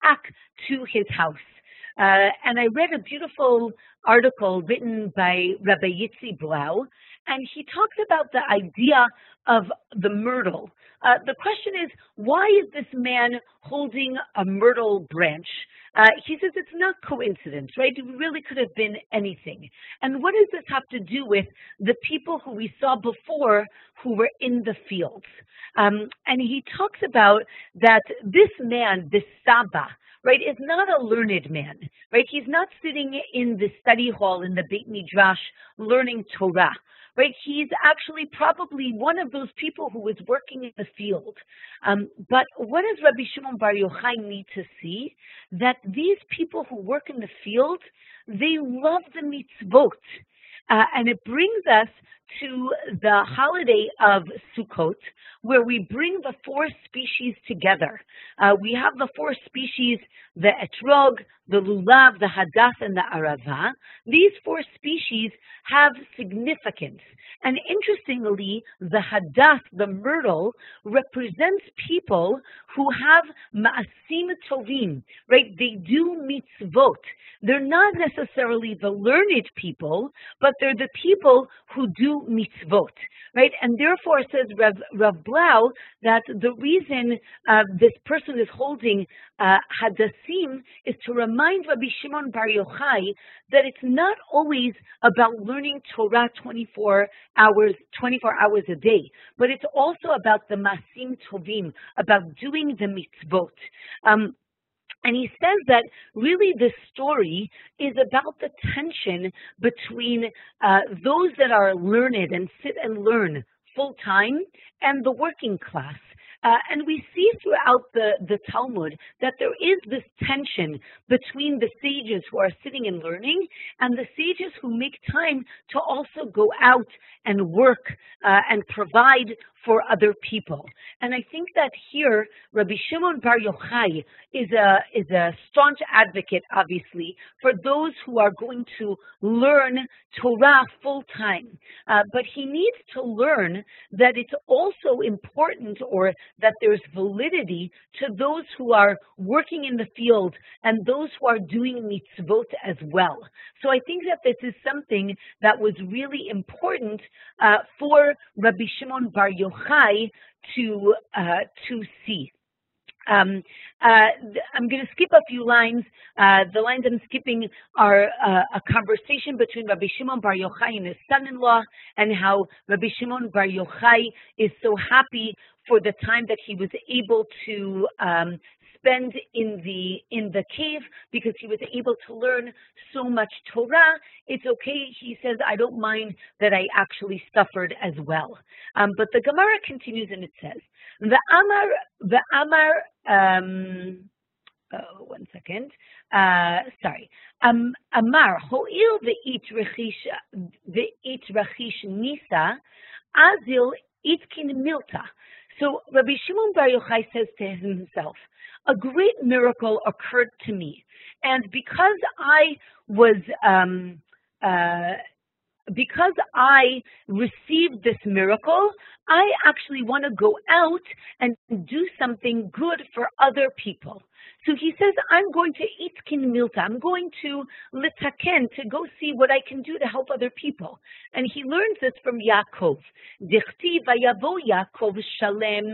to his house. Uh, and I read a beautiful article written by Rabbi Yitzi Blau, and he talks about the idea of the myrtle. Uh, the question is, why is this man holding a myrtle branch? Uh, he says it's not coincidence, right? It really could have been anything. And what does this have to do with the people who we saw before who were in the fields? Um, and he talks about that this man, this Saba, right, is not a learned man, right? He's not sitting in the study hall in the Beit Midrash learning Torah, right? He's actually probably one of those people who was working in the field. Um, but what does Rabbi Shimon Bar Yochai need to see? That these people who work in the field, they love the mitzvot. Uh, and it brings us to the holiday of Sukkot, where we bring the four species together. Uh, we have the four species, the etrog, the lulav, the hadath, and the arava. These four species have significance. And interestingly, the hadath, the myrtle, represents people who have ma'asim tovim, right? They do mitzvot. They're not necessarily the learned people, but they're the people who do mitzvot, right? And therefore, says Rav, Rav Blau, that the reason uh, this person is holding uh, hadasim is to remind Rabbi Shimon Bar Yochai that it's not always about learning Torah twenty-four hours, twenty-four hours a day, but it's also about the masim tovim, about doing the mitzvot. Um, And he says that really this story is about the tension between uh, those that are learned and sit and learn full time and the working class. Uh, and we see throughout the, the Talmud that there is this tension between the sages who are sitting and learning and the sages who make time to also go out and work uh, and provide for other people. And I think that here, Rabbi Shimon Bar Yochai is a, is a staunch advocate, obviously, for those who are going to learn Torah full-time. Uh, but he needs to learn that it's also important, or that there's validity to those who are working in the field and those who are doing mitzvot as well. So I think that this is something that was really important uh, for Rabbi Shimon Bar Yochai to uh, to see. Um, uh, I'm going to skip a few lines. Uh, the lines I'm skipping are uh, a conversation between Rabbi Shimon Bar Yochai and his son-in-law, and how Rabbi Shimon Bar Yochai is so happy for the time that he was able to um, spend in the in the cave, because he was able to learn so much Torah. It's okay, he says, I don't mind that I actually suffered as well. Um, but the Gemara continues and it says, the Amar, the Amar, um, oh, one second, uh, sorry, um, Amar, Ho'il ve'it rechish, ve'it rechish nisa, azil itkin milta. So Rabbi Shimon Bar Yochai says to himself, a great miracle occurred to me, and because I was, um, uh, because I received this miracle, I actually want to go out and do something good for other people. So he says, I'm going to itkin milta. I'm going to litaken, to go see what I can do to help other people. And he learns this from Yaakov. Dichti vayavo Yaakov shalem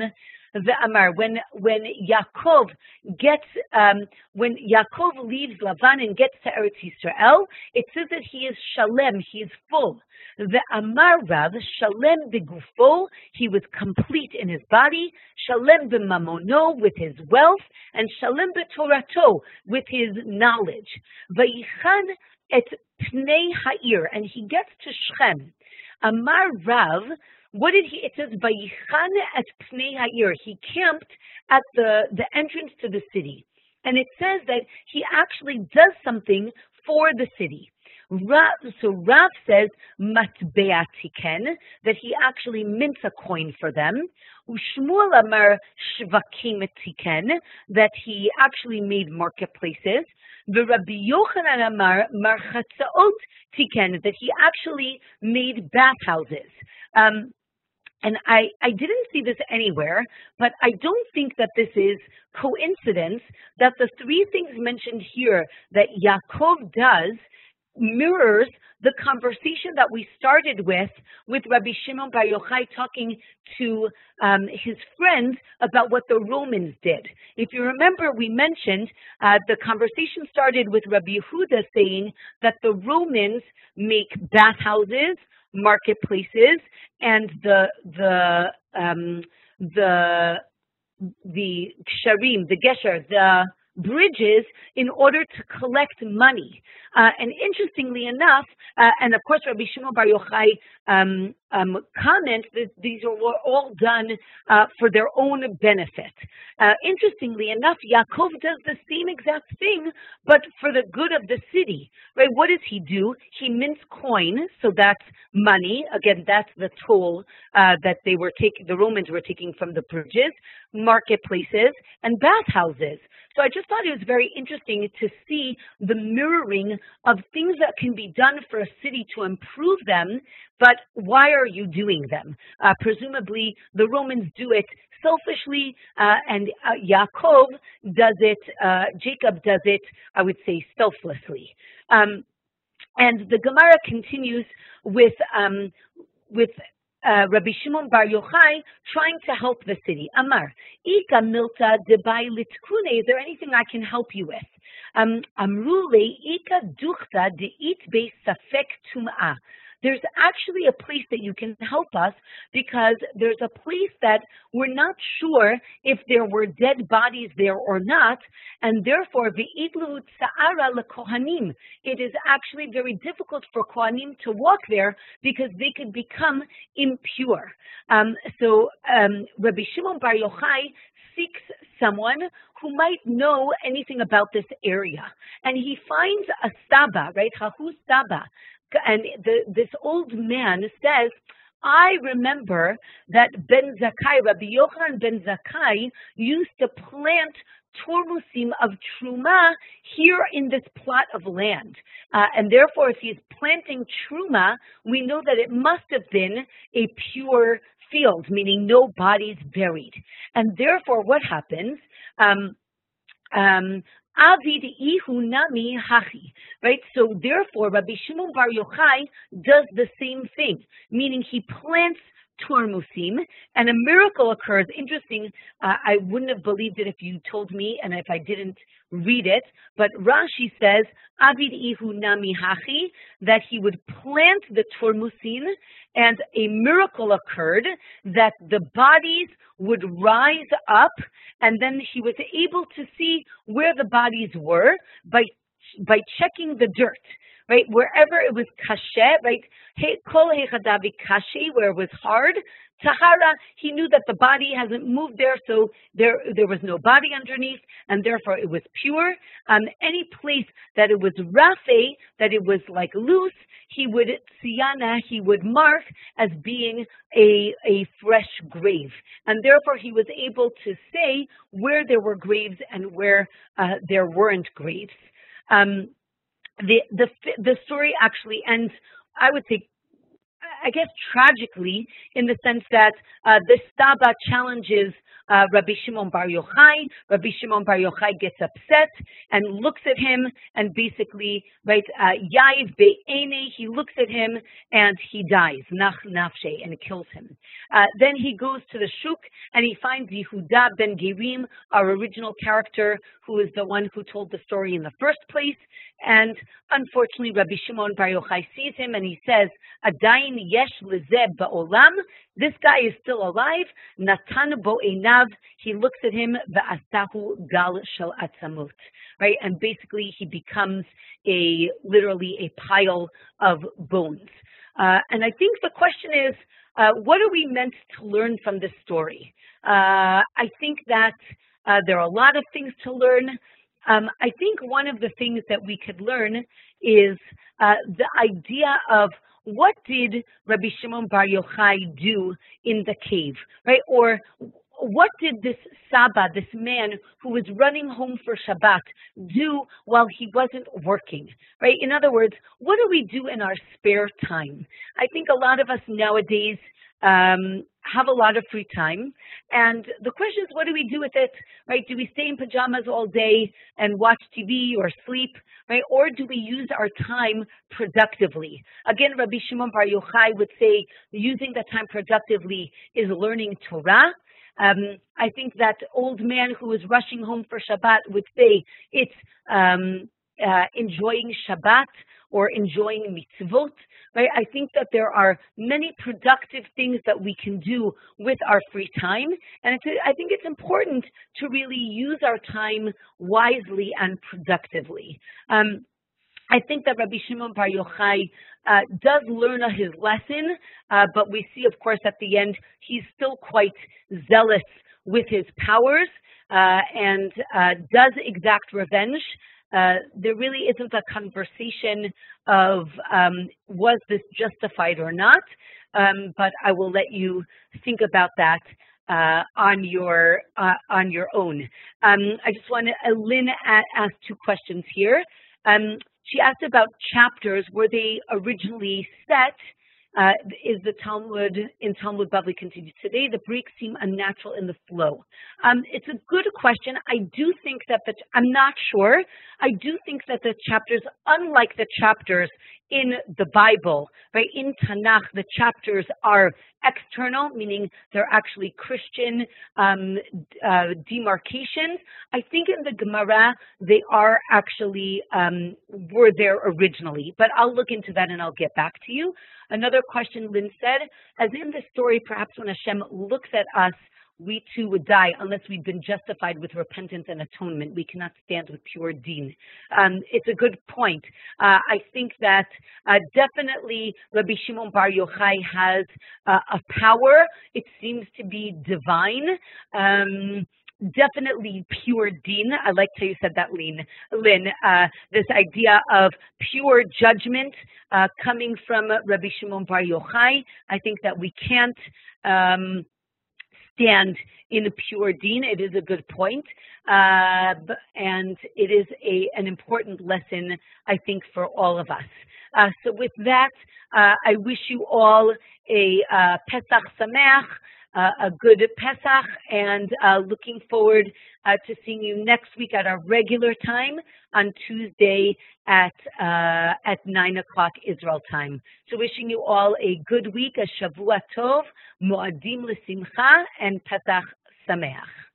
the Amar, when when Yaakov gets um, when Yaakov leaves Lavan and gets to Eretz Yisrael, it says that he is shalem, he is full. The Amar Rav, shalem begufo, he was complete in his body, shalem b'mamono, with his wealth, and shalem b'torato, with his knowledge. Vayichan et pnei ha'ir, and he gets to Shechem. Amar Rav, what did he, it says, Vayichan et pnei ha'ir, he camped at the, the entrance to the city. And it says that he actually does something for the city. Rav, so Rav says, matbea tiken, that he actually mints a coin for them. Ushmuel amar shvakim tiken, that he actually made marketplaces. The Rabbi Yochanan amar marchatzaot tiken, that he actually made bathhouses. Um, And I, I didn't see this anywhere, but I don't think that this is coincidence that the three things mentioned here that Yaakov does mirrors the conversation that we started with, with Rabbi Shimon Bar Yochai talking to um, his friends about what the Romans did. If you remember, we mentioned uh, the conversation started with Rabbi Yehuda saying that the Romans make bathhouses, marketplaces, and the the um, the the ksharim, the gesher, the bridges, in order to collect money. Uh, and interestingly enough, uh, and of course Rabbi Shimon Bar Yochai um, um, comments that these are all done uh, for their own benefit. Uh, interestingly enough, Yaakov does the same exact thing, but for the good of the city. Right? What does he do? He mints coin, so that's money. Again, that's the toll uh, that they were taking, the Romans were taking from the bridges, marketplaces, and bathhouses. So I just thought it was very interesting to see the mirroring of things that can be done for a city to improve them, but why are you doing them? Uh, presumably, the Romans do it selfishly, uh, and uh, Yaakov does it, uh, Jacob does it, I would say, selflessly. Um, and the Gemara continues with um, with Uh, Rabbi Shimon Bar Yochai trying to help the city. Amar, Ika milta debai litkune, is there anything I can help you with? Um, Amrule, Ika duchta deit be safek tum'ah. There's actually a place that you can help us, because there's a place that we're not sure if there were dead bodies there or not, and therefore ve'itlu tsa'ara lekohanim. It is actually very difficult for kohanim to walk there because they could become impure. Um, so um, Rabbi Shimon Bar Yochai seeks someone who might know anything about this area, and he finds a Saba, right? Hahu Saba. And the, this old man says, I remember that Ben Zakkai, Rabbi Yochanan Ben Zakkai, used to plant tormusim of truma here in this plot of land. Uh, and therefore, if he's planting truma, we know that it must have been a pure field, meaning no bodies buried. And therefore, what happens? Um, um, Avid ihu nami hachi, right? So therefore, Rabbi Shimon Bar Yochai does the same thing, meaning he plants tormusim, and a miracle occurs. Interesting, uh, I wouldn't have believed it if you told me, and if I didn't read it, but Rashi says, Avid ihu nami hachi, that he would plant the tormusim, and a miracle occurred that the bodies would rise up, and then he was able to see where the bodies were by by checking the dirt, right? Wherever it was kashe, right? Kol hechadavi kashe, where it was hard, tahara, he knew that the body hasn't moved there, so there there was no body underneath, and therefore it was pure. Um, any place that it was rafe, that it was like loose, he would siyana, he would mark as being a a fresh grave, and therefore he was able to say where there were graves and where uh, there weren't graves. Um, the the the story actually ends, I would say, I guess tragically, in the sense that uh, the Saba challenges uh, Rabbi Shimon Bar Yochai. Rabbi Shimon Bar Yochai gets upset and looks at him, and basically, right, Ya'iv Be'ene, he looks at him and he dies, Nach Nafshe, and kills him. Uh, then he goes to the Shuk and he finds Yehuda ben Gerim, our original character, who is the one who told the story in the first place. And unfortunately, Rabbi Shimon Bar Yochai sees him and he says, Adayin yesh lezeh ba'olam, this guy is still alive. Natan bo einav, he looks at him, va'asahu gal shel atzamot, right? And basically he becomes a, literally a pile of bones. Uh, and I think the question is, uh, what are we meant to learn from this story? Uh, I think that uh, there are a lot of things to learn. Um, I think one of the things that we could learn is uh, the idea of what did Rabbi Shimon Bar Yochai do in the cave, right? Or what did this Saba, this man who was running home for Shabbat, do while he wasn't working, right? In other words, what do we do in our spare time? I think a lot of us nowadays um, have a lot of free time. And the question is, what do we do with it, right? Do we stay in pajamas all day and watch T V or sleep, right? Or do we use our time productively? Again, Rabbi Shimon Bar Yochai would say using the time productively is learning Torah. Um, I think that old man who was rushing home for Shabbat would say it's um, uh, enjoying Shabbat or enjoying mitzvot, right? I think that there are many productive things that we can do with our free time. And it's, I think it's important to really use our time wisely and productively. Um, I think that Rabbi Shimon Bar Yochai uh, does learn his lesson, uh, but we see, of course, at the end, he's still quite zealous with his powers uh, and uh, does exact revenge. Uh, there really isn't a conversation of um, was this justified or not, um, but I will let you think about that uh, on your uh, on your own. Um, I just want to, uh, Lynn asked two questions here. Um, she asked about chapters. Were they originally set? Uh, is the Talmud in Talmud Bavli continued today? The breaks seem unnatural in the flow. Um, it's a good question. I do think that the, I'm not sure. I do think that the chapters, unlike the chapters in the Bible, right, in Tanakh, the chapters are external, meaning they're actually Christian um, uh, demarcations. I think in the Gemara, they are actually, um, were there originally, but I'll look into that and I'll get back to you. Another question Lynn said, as in the story, perhaps when Hashem looks at us, we too would die unless we'd been justified with repentance and atonement. We cannot stand with pure deen. Um, it's a good point. Uh, I think that uh, definitely Rabbi Shimon Bar Yochai has uh, a power. It seems to be divine. Um, Definitely pure deen. I like how you said that, Lynn. Lynn, uh, this idea of pure judgment uh, coming from Rabbi Shimon Bar Yochai. I think that we can't um, stand in a pure deen. It is a good point, uh, and it is a an important lesson, I think, for all of us. Uh, so with that, uh, I wish you all a uh, Pesach Sameach, Uh, a good Pesach, and uh, looking forward uh, to seeing you next week at our regular time on Tuesday at uh, at nine o'clock Israel time. So wishing you all a good week, a Shavua Tov, Moadim L'Simcha, and Pesach Sameach.